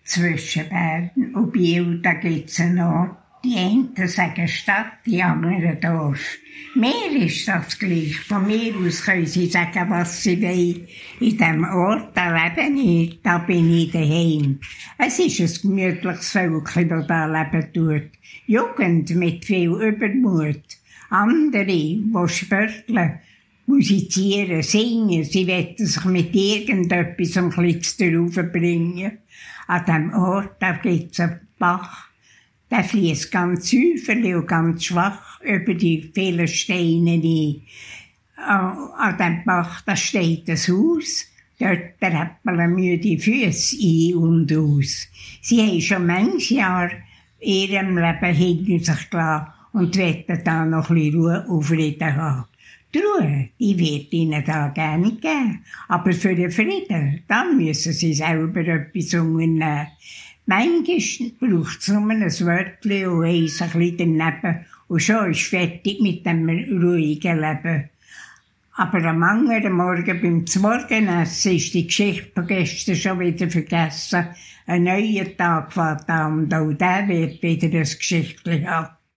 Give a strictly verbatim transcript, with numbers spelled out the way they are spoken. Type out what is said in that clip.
zwischen Bern und Biel, da gibt es einen Ort. Die einen sagen Stadt, die anderen Dorf. Mir ist das gleich. Von mir aus können sie sagen, was sie wollen. In diesem Ort, da lebe ich, da bin ich daheim. Es ist ein gemütliches Völkchen, das da leben tut. Jugend mit viel Übermut. Andere, die spörteln, musizieren, singen, sie wollen sich mit irgendetwas ein bisschen darauf bringen. An diesem Ort, da gibt es einen Bach. Der fließt ganz säuferlich und ganz schwach über die vielen Steine ein. An diesem Bach, da steht ein Haus. Dort träppeln müde Füße ein und aus. Sie haben schon manches Jahr in ihrem Leben hinter sich gelassen und wollen da noch ein bisschen Ruhe und Frieden haben. Die Ruhe, die wird ihnen da gerne geben. Aber für den Frieden, da müssen sie selber etwas unternehmen. Manchmal braucht es nur ein Wörtchen und eins ein bisschen daneben und schon ist fertig mit dem ruhigen Leben. Aber am anderen Morgen beim Morgenessen ist die Geschichte von gestern schon wieder vergessen. Ein neuer Tag fängt an und auch der wird wieder ein Geschichtchen haben.